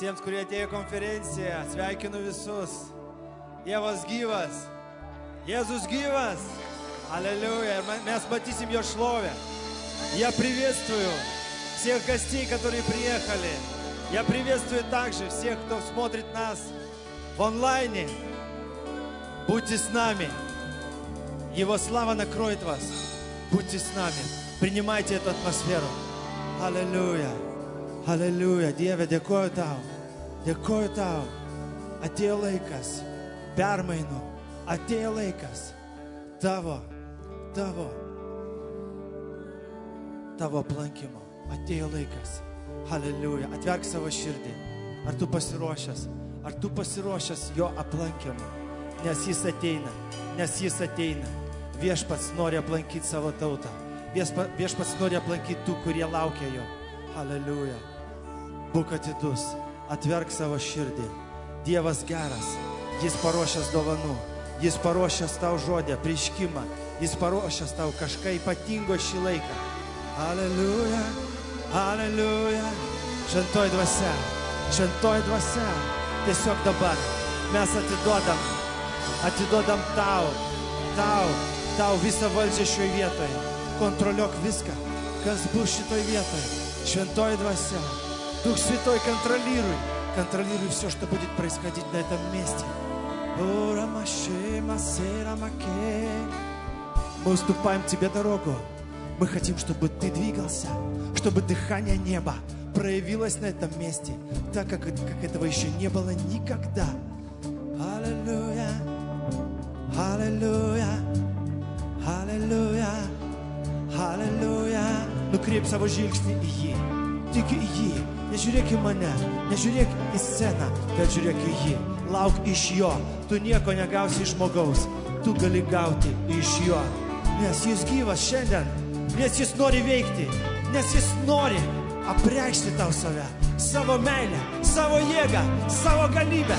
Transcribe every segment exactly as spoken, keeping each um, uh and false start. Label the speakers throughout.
Speaker 1: Tiems, kurie atėjo į konferenciją, sveikinu visus. Dievas gyvas. Jėzus gyvas. Аллилуйя. Mes matysim jo šlovę. Я приветствую всех гостей, которые приехали. Я приветствую также всех, кто смотрит нас в онлайне. Будьте с нами. Его слава накроет вас. Будьте с нами. Принимайте эту атмосферу. Аллилуйя. Аллилуйя. Dieve, dėkoju tau. Dėkoju tau. Atėjo laikas permainų. Atėjo laikas tavo, tavo, tavo aplankimo. Atėjo laikas. Aleliuja. Atverk savo širdį. Ar tu pasiruošęs? Ar tu pasiruošęs jo aplankimo? Nes jis ateina. Nes jis ateina. Viešpats nori aplankyti savo tautą. Viešpats nori aplankyti tų, kurie laukia jo. Aleliuja. Būk atidus. Atverk savo širdį. Dievas geras. Jis paruošęs dovanų. Jis paruošęs tau žodį, prieškimą. Jis paruošęs tau kažką ypatingo šį laiką. Aleliuja. Aleliuja. Šventoji dvasia. Šventoji dvasia. Tiesiog dabar mes atiduodam. Atiduodam tau. Tau. Tau visą valdžią šioje vietoje. Kontroliuok viską, kas bus šitoje vietoje. Šventoji дvasia. Дух Святой, контролируй. Контролируй все, что будет происходить на этом месте. Мы уступаем Тебе дорогу. Мы хотим, чтобы Ты двигался, чтобы дыхание неба проявилось на этом месте, так как, как этого еще не было никогда. Аллилуйя, аллилуйя, аллилуйя, аллилуйя. Nu kreip savo žvilgsnį į jį, tik į jį. Nežiūrėk į mane, nežiūrėk į sceną, bet žiūrėk į jį. Lauk iš jo. Tu nieko negausi iš žmogaus, tu gali gauti iš jo. Nes jis gyvas šiandien, nes jis nori veikti, nes jis nori apreikšti tau save, savo meilę, savo jėgą, savo galybę.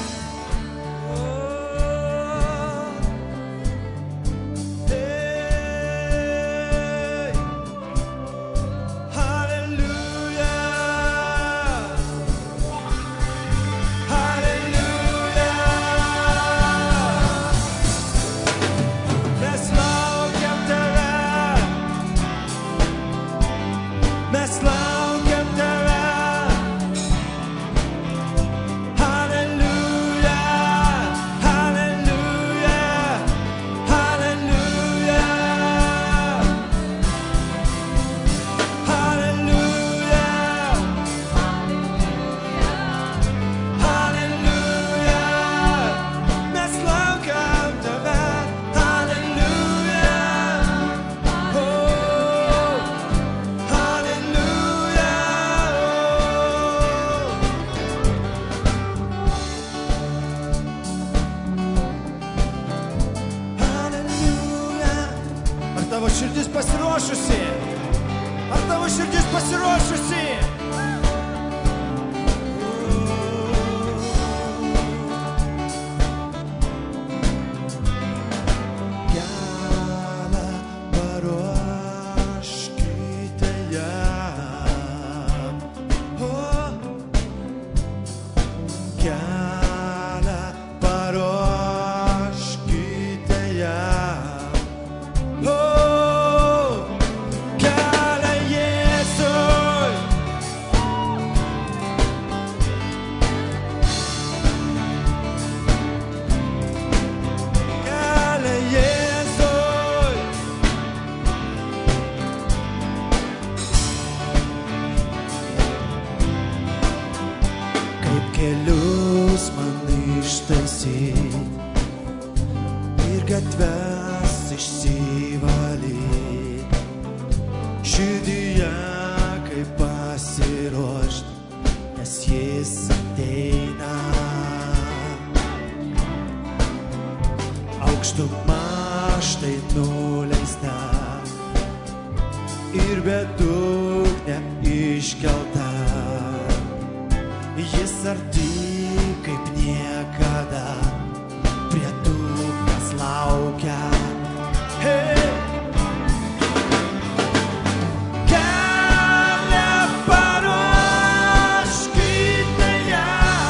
Speaker 2: Kelią paruoškite jam.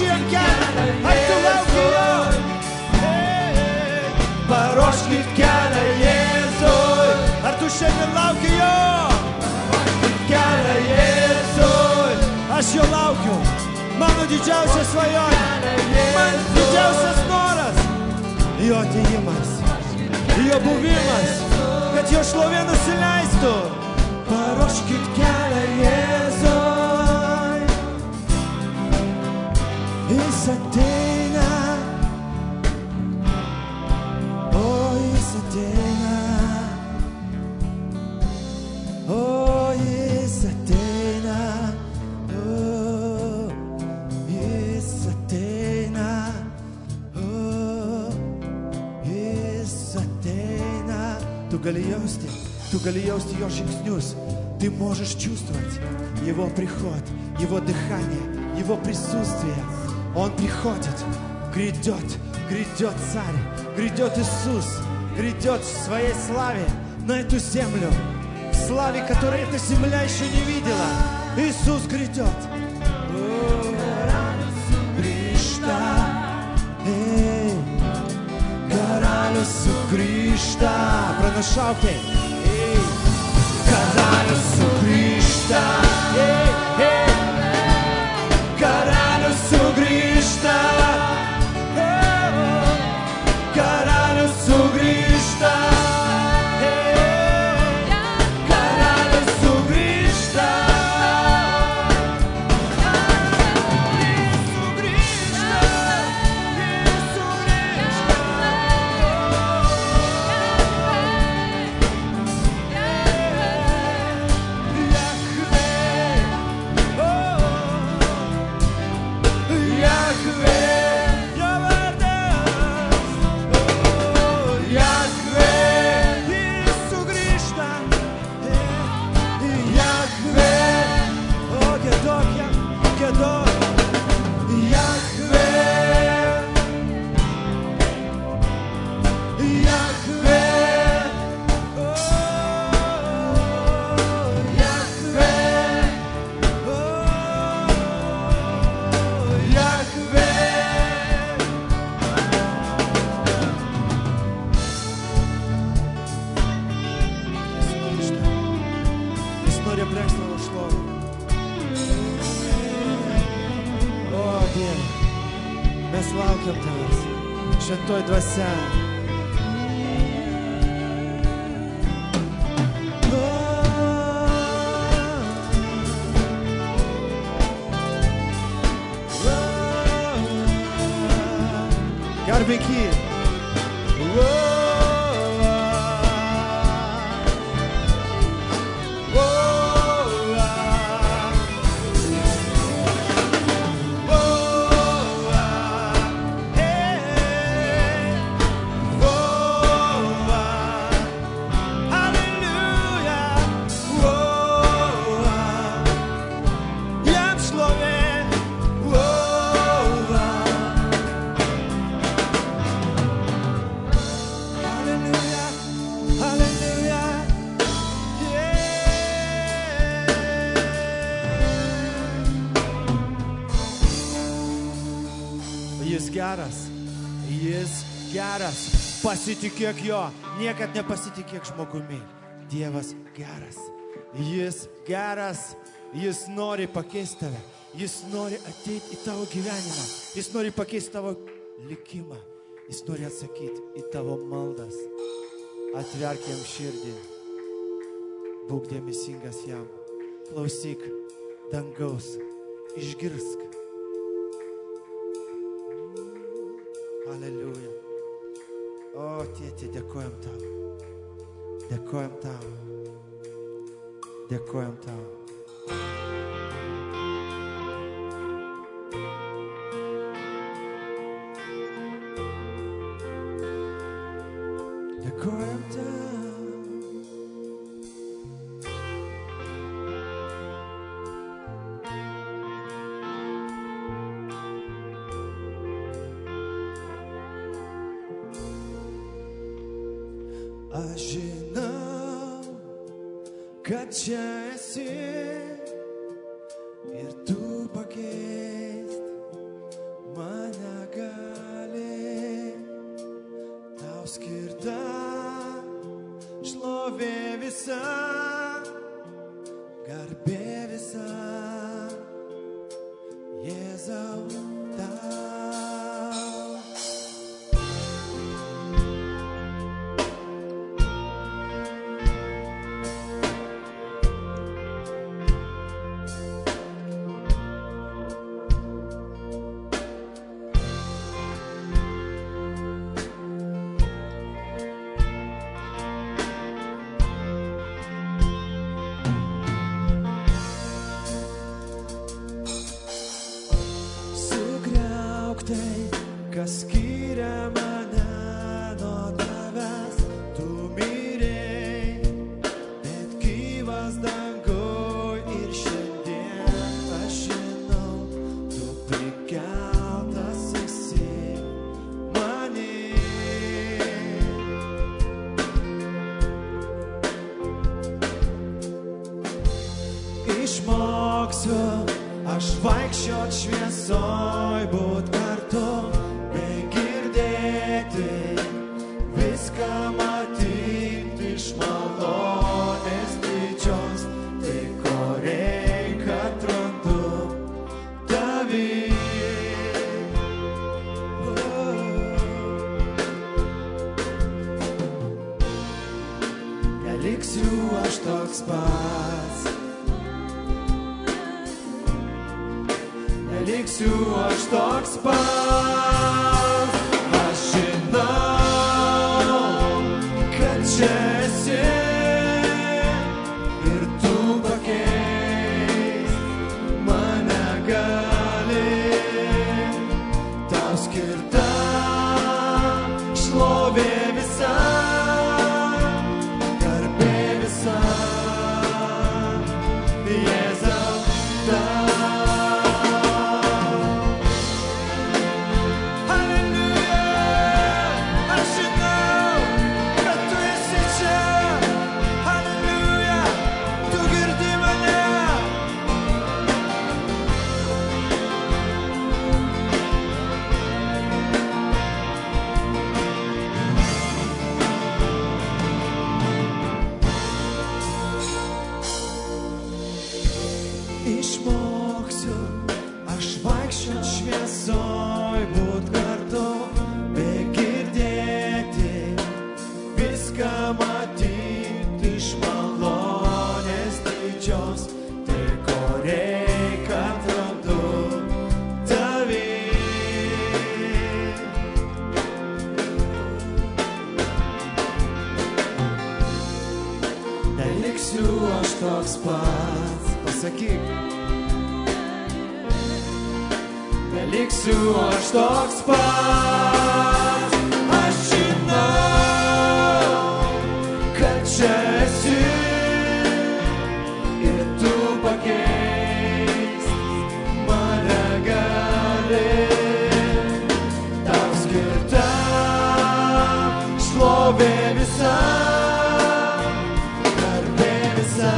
Speaker 1: jiem kelią. Ar tu lauki jo? Paruoškit kelią Jėzui. Ar tu šiandien lauki jo? Kelią Jėzui. Aš jo laukiu. Mano didžiausia svajonė. Man didžiausias noras. Jo atėjimas. Jo buvimas. Kad jo šlovė nusileistų. Paruoškit kelią Jėzui. Jis ateina. O jis ateina. O jis ateina. O jis ateina. O jis ateina. Tu gali jausti, tu gali jausti jo žingsnius. Ты можешь чувствовать его приход, его дыхание, его присутствие. Он приходит, грядет, грядет Царь, грядет Иисус, грядет в своей славе на эту землю, в славе, которой эта земля еще не видела. Иисус грядет. Karalius sugrįžta. Pranašaukai. Karalius sugrįžta. Karalius sugrįžta. Karalius sugrįžta. Karalius sugrįžta. Šventoji dvasia. Garbink jį. Pasitikėk jo, niekad nepasitikėk žmogumi. Dievas geras. Jis geras. Jis nori pakeisti tave. Jis nori ateiti į tavo gyvenimą. Jis nori pakeisti tavo likimą. Jis nori atsakyti į tavo maldas. Atverk jam širdį. Būk dėmesingas jam. Klausyk dangaus. Išgirsk. Aleliuja. O, tėti, dėkojam tau. Dėkojam tau. Dėkojam tau. Dėkojam tau. Aš žinau, kad čia esi ir tu pakeist visa, garbė visa, Jėzau tau. Kas skiria mane nuo tavęs, tu mirei, bet gyvas danguj ir šiandien aš žinau, tu prikeltas esi mani. Išmoksiu aš vaikščiot šviesoj, būt kartu, viską matyti iš malonės didžios, tai ko reikia atrandu tavy. Neliksiu aš toks pats, neliksiu aš toks pats, aš žinau, čia esi ir tu pakeist mane gali, tau skirta šlovė visa, garbė visa, Jėzau tau. Išmoksiu aš vaikščiot šviesoj, būt kartu, begirdėti, viską matyti iš malonės didžios, tai ko reikia atrandu tavy. Neliksiu aš toks pats, pasakyk. Neliksiu aš toks pats, aš žinau, kad čia esi ir tu pakeist mane gali, tau skirta šlovė visa, garbė visa.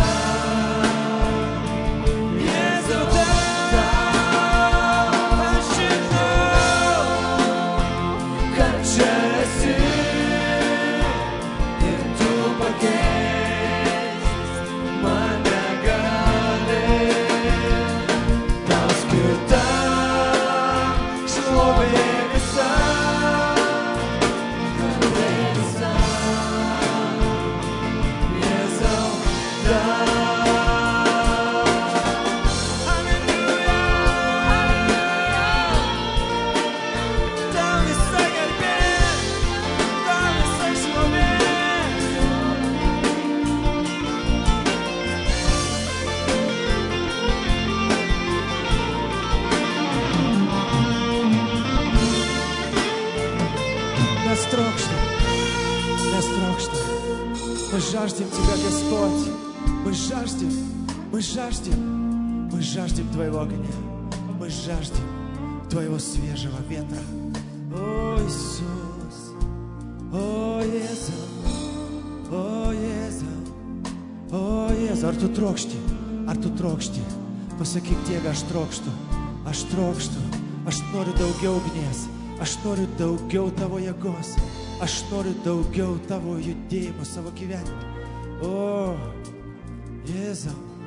Speaker 1: Mes трокштем, нас трокштем. Мы жаждем Тебя, Господь. Мы жаждем, мы жаждем, мы жаждем Твоего огня. Мы жаждем Твоего свежего ветра. О, Иисус, о, Иезу, о, Иезу, o Jėzau, ar tu trokšti, ar tu trokšti, pasakyk Dieve, aš trokštu, aš trokštu, aš noriu daugiau ugnies, aš noriu daugiau tavo jėgos, aš noriu daugiau tavo judėjimo savo gyvenime. О, Jėzau.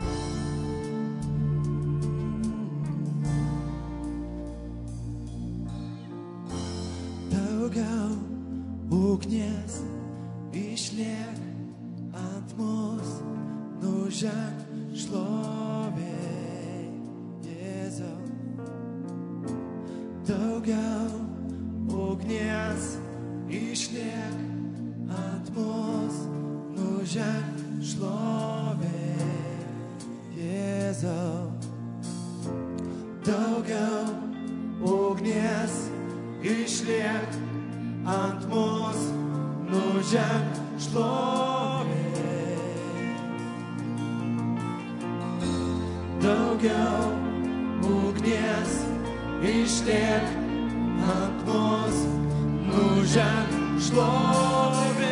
Speaker 1: Daugiau ugnies išliek ant mus, nuženg šlovė, Jėzau. Daugiau ugnies išliek ant mus, nuženg šlovė, Jėzau. Daugiau ugnies išliek ant mus, nuženg šlovė. Daugiau ugnies išliek ant mus, nuženg šlovė.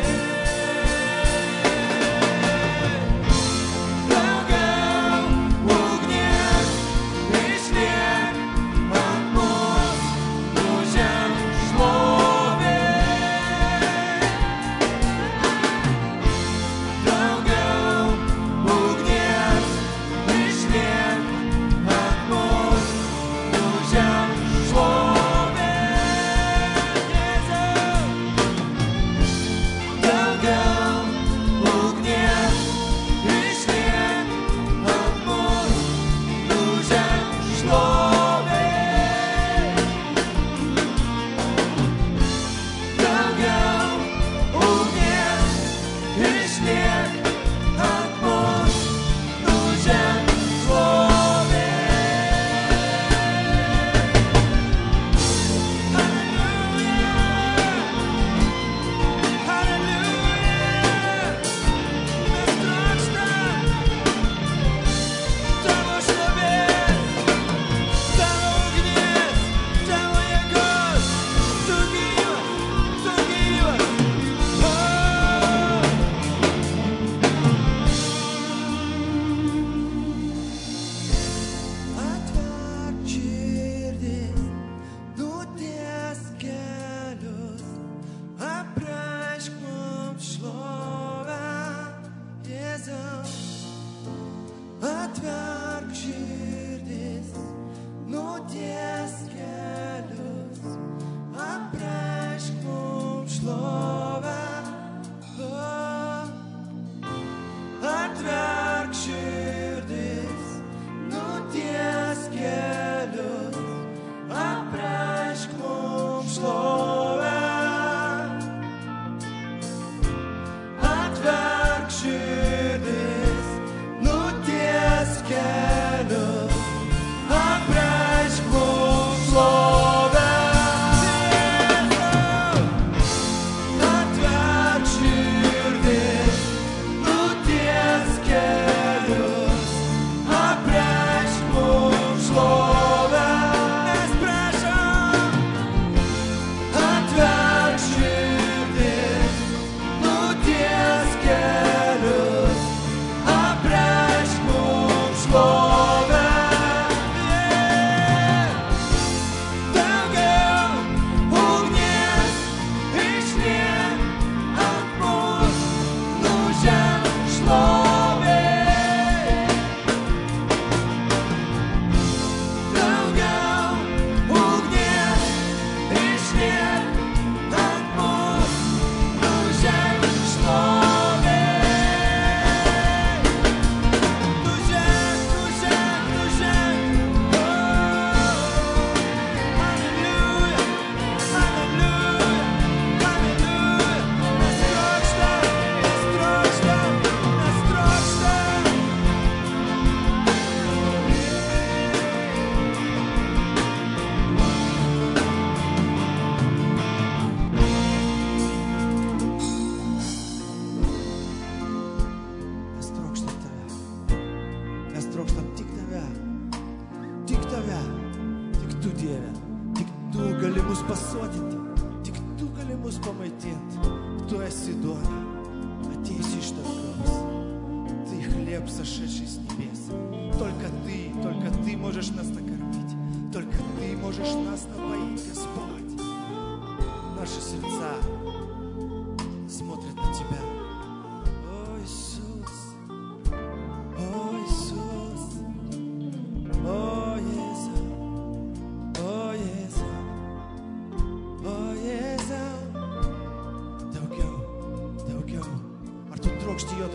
Speaker 2: Наши сердца смотрят на Тебя. О, Иисус.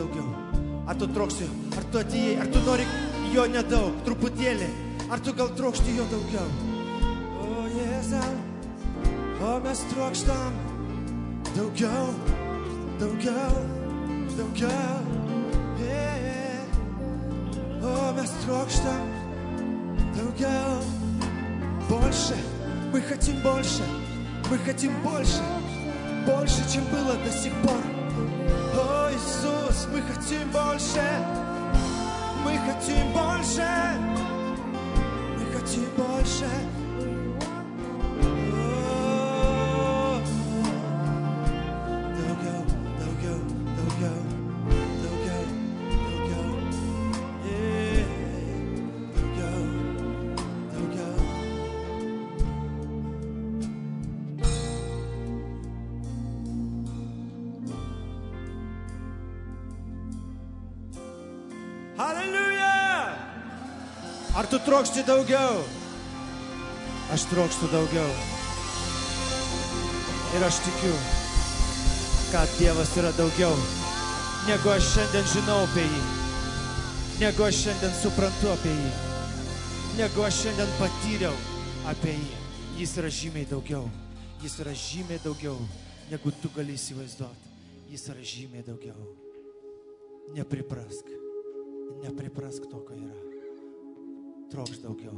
Speaker 1: daugiau? Ar tu trokšti, ar tu atėjai, ar tu nori jo nedaug, truputėlį, ar tu gal trokšti jo daugiau? O Jėzau, o mes trokštam daugiau, daugiau, daugiau. Yeah. О, мы трокштам daugiau, больше, мы хотим больше, мы хотим больше, больше, чем было до сих пор. О, Иисус, мы хотим больше, мы хотим больше, мы хотим больше. Halleluja! Ar tu trokšti daugiau? Aš trokštu daugiau. Ir aš tikiu, kad Dievas yra daugiau, negu aš šiandien žinau apie jį, negu aš šiandien suprantu apie jį, negu aš šiandien patyriau apie jį. Jis yra žymiai daugiau. Jis yra žymiai daugiau, negu tu gali įsivaizduoti. Jis yra žymiai daugiau. Nepriprask. Nepriprask to, ko yra. Trokš daugiau.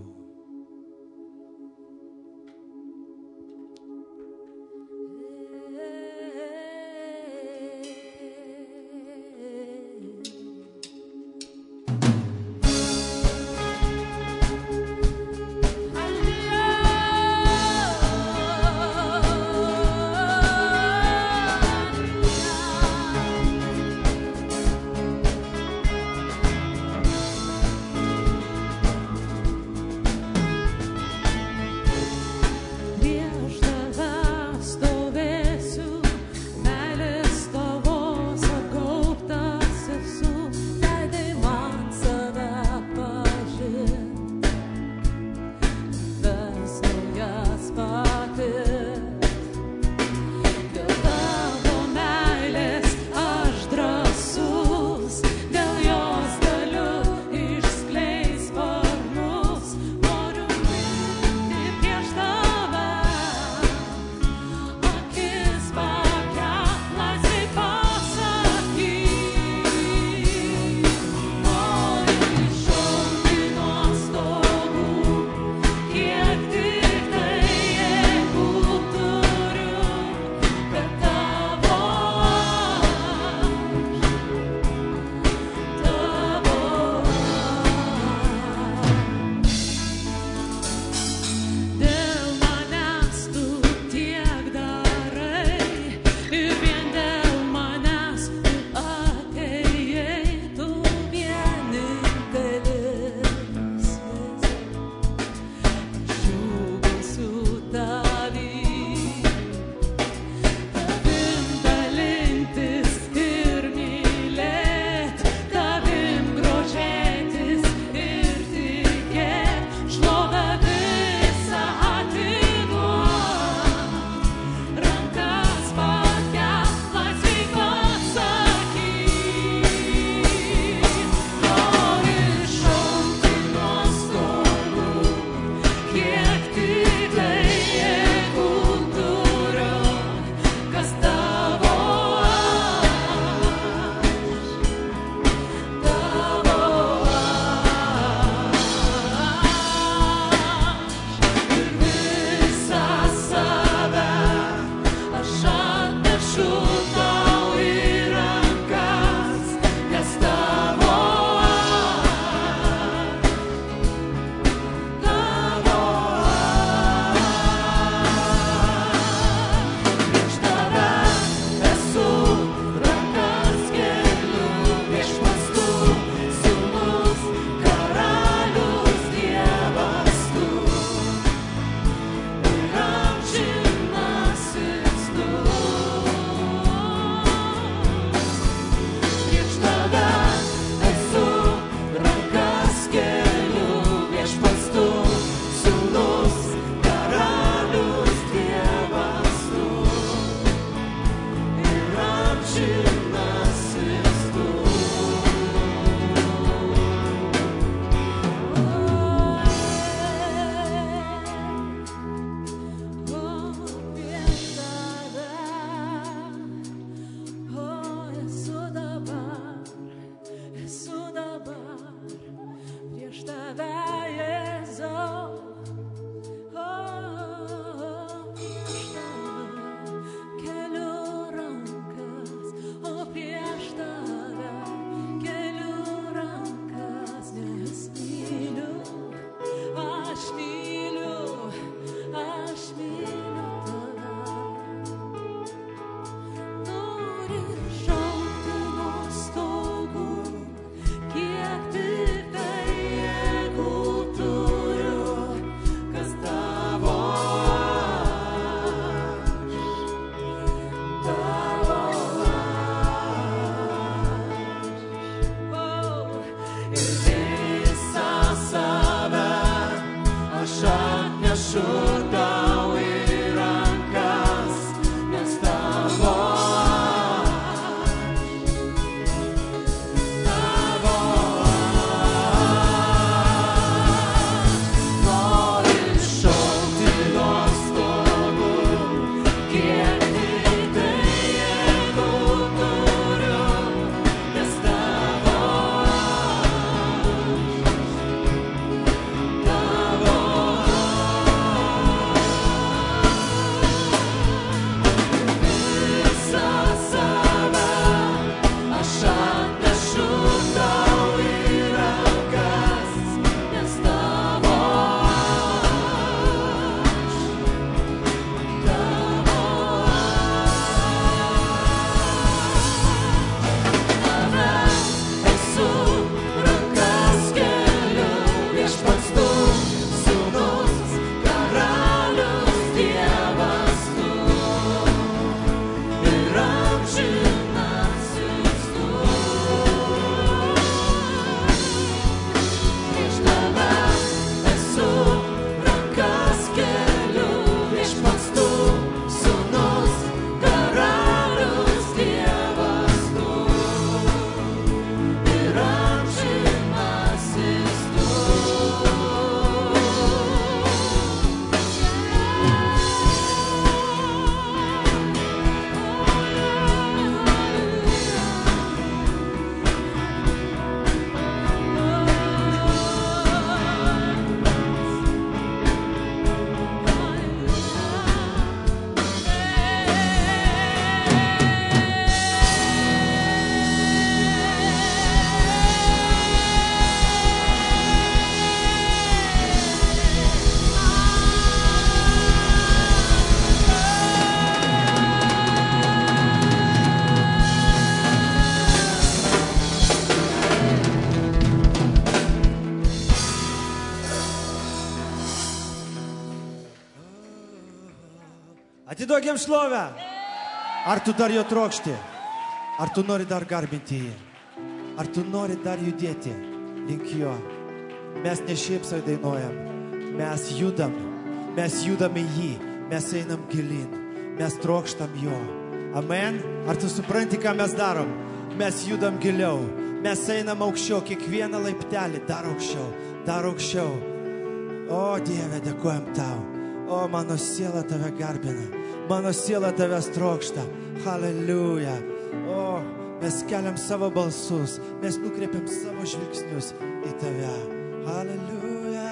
Speaker 1: Atiduok jam šlovę. Ar tu dar jo trokšti? Ar tu nori dar garbinti jį? Ar tu nori dar judėti link jo? Mes ne šiaip sau dainuojam. Mes judam. Mes judam į jį. Mes einam gilin. Mes trokštam jo. Amen. Ar tu supranti, ką mes darom? Mes judam giliau. Mes einam aukščiau. Kiekvieną laiptelį dar aukščiau. Dar aukščiau. O Dieve, dėkojam tau. O mano siela tave garbina. Mano siela tavęs trokšta. Haleliuja. O, mes keliam savo balsus. Mes nukreipiam savo žvilgsnius į tave. Haleliuja.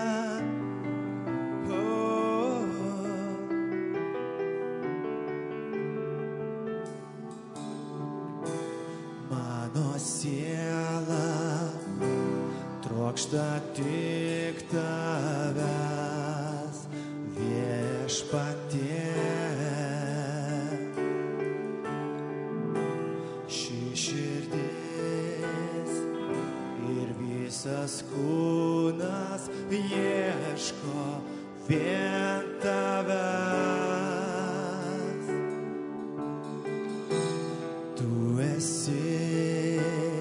Speaker 1: O, mano siela trokšta tik tavęs, viešpatie. Visas kūnas ieško vien tavęs. Tu esi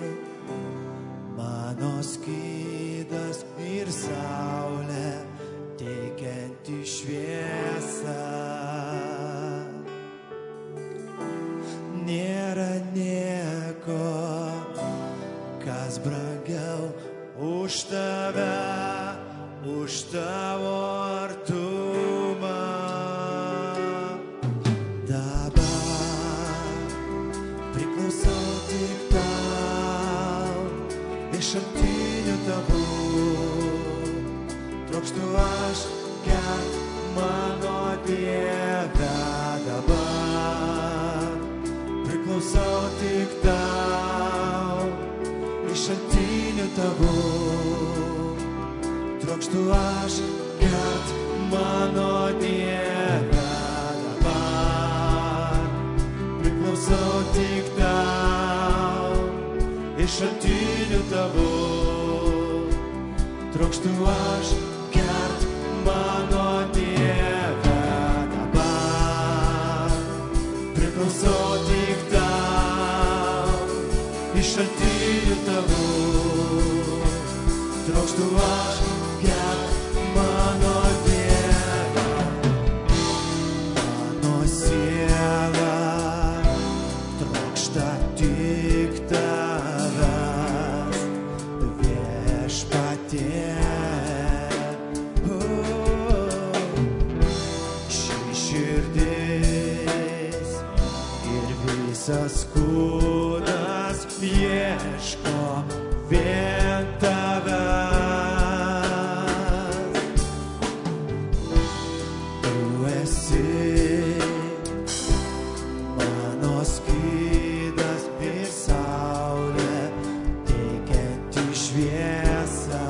Speaker 1: mano skydas ir saulė, teikianti šviesą. Nėra nieko, kas brangiau už tave, už tavo artumą. Dabar priklausau tik tau, iš šaltinių tavų. Trokštu aš gert mano Dieve. Dabar priklausau tik tau, iš šaltinių tavų. Trokštu aš gert mano Dieve. Dabar priklausau tik tau, iš šaltinių tavų. Trokštu aš gert mano Dieve. Dabar priklausau tik tau, iš šaltinių tavų. Trokštu aš gert mano Dieve. Mano siela trokšta tik tavęs, viešpatie. Ši širdis ir visas kūnas ieško vien tavęs. Tu esi mano skydas ir saulė, teikianti šviesą.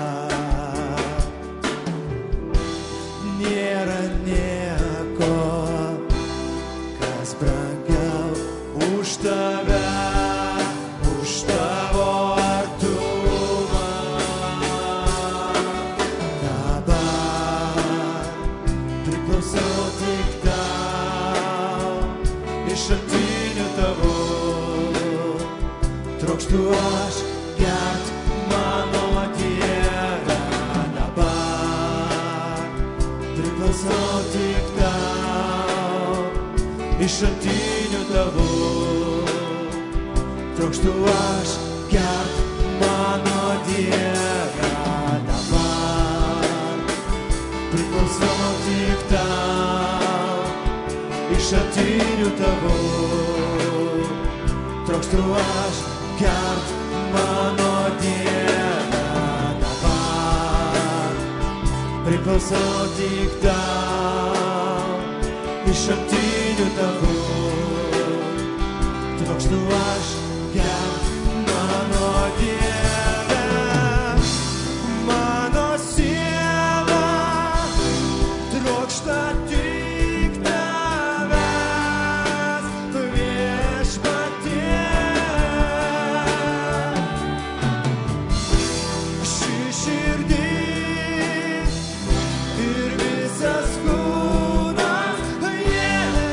Speaker 1: Nėra nieko, kas brangiau už tave, už tavo artumą. Dabar priklausau tik tau, iš šaltinių tavų. Trokštu aš gert mano Dieve. Dabar priklausau tik tau, iš šaltinių tavų. Trokštu aš gert mano Dieve. Dabar priklausau tik tau, iš šaltinių tavų. Trokštu aš gert mano Dieve. Dabar priklausau tik tau, iš šaltinių tavų. Trokštu aš gert mano Dieve. Mano siela trokšta tik tavęs, viešpatie. Ši širdis ir visas kūnas ieško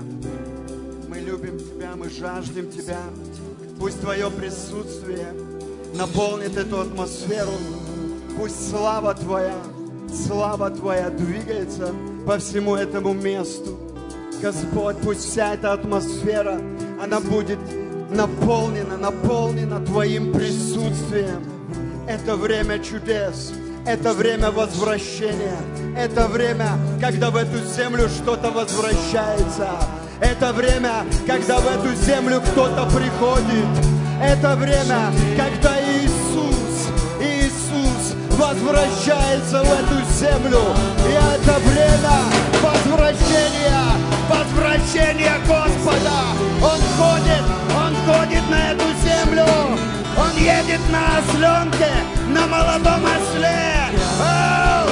Speaker 2: Мы любим Тебя, мы жаждем Тебя. Пусть Твое присутствие наполнит эту атмосферу. Пусть слава Твоя, слава Твоя двигается по всему этому месту. Господь, пусть вся эта атмосфера, она будет наполнена, наполнена Твоим присутствием. Это время чудес, это время возвращения, это время, когда в эту землю что-то возвращается. Это время, когда в эту землю кто-то приходит. Это время, когда Иисус, Иисус возвращается в эту землю. И это время возвращения, возвращения Господа. Он ходит, Он ходит на эту землю. Он едет на осленке, на молодом осле. О,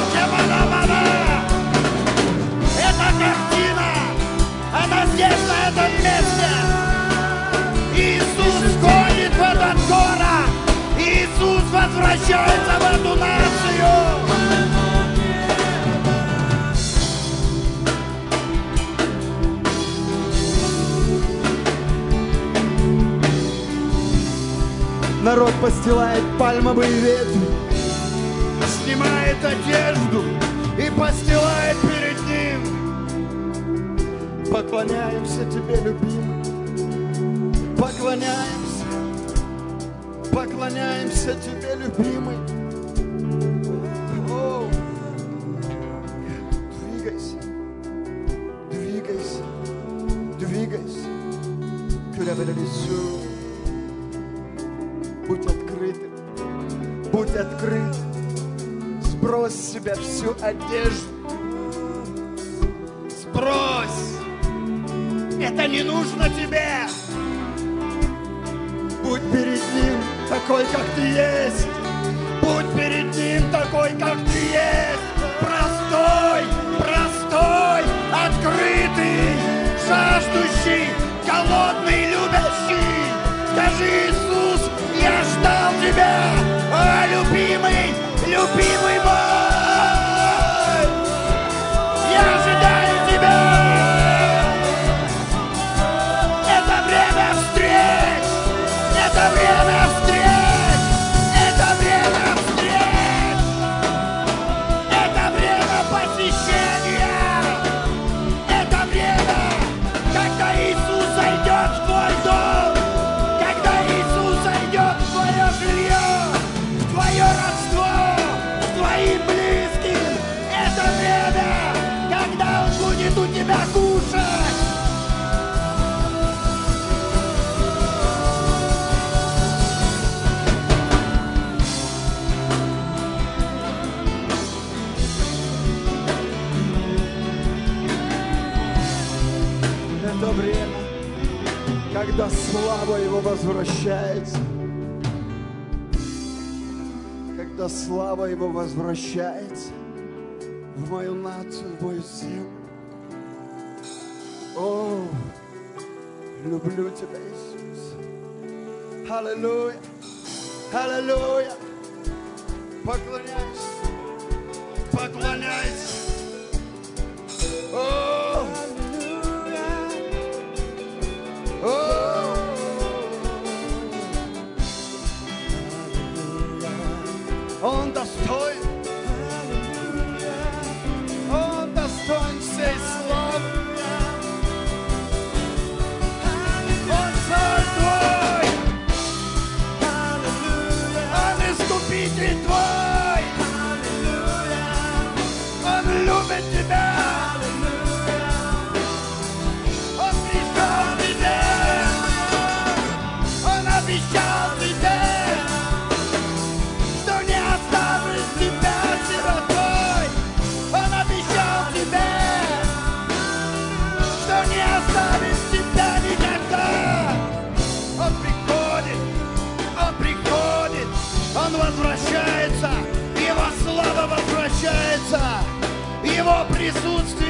Speaker 2: это картина, она здесь, на этом месте. Иисус входит в этот город. Иисус возвращается в эту нацию. Народ постилает пальмовые ветви, снимает одежду и постилает перед Ним. Поклоняемся Тебе, любимый. Поклоняемся. Поклоняемся Тебе, любимый. О, двигайся. Двигайся. Двигайся. Кулябелевису. Будь открытым, будь открыт, сбрось с себя всю одежду, сбрось, это не нужно тебе, будь перед Ним такой, как ты есть, будь перед Ним такой, как ты есть, простой, простой, открытый, жаждущий, голодный, любящий, скажи: Иисус, я ждал Тебя, о, любимый, любимый мой, я ожидаю Тебя. Это время встреч, это время встреч, это время встреч, это время посещения, это время, когда Иисус зайдет в твой дом. Твое родство, к твоим близким. Это время, когда Он будет у тебя кушать. Это время, когда слава Его возвращается. Когда слава Его возвращается в мою нацию, в мою землю. О, люблю Тебя, Иисус. Аллилуйя, аллилуйя. Поклоняйся, поклоняйся. О, о. Он достоин, Он достоин всей славы. Он царь Твой, Он искупитель Твой, Он любит Тебя, Он пришел к Тебе, Он обещал Тебе, Он возвращается, Его слава возвращается, Его присутствие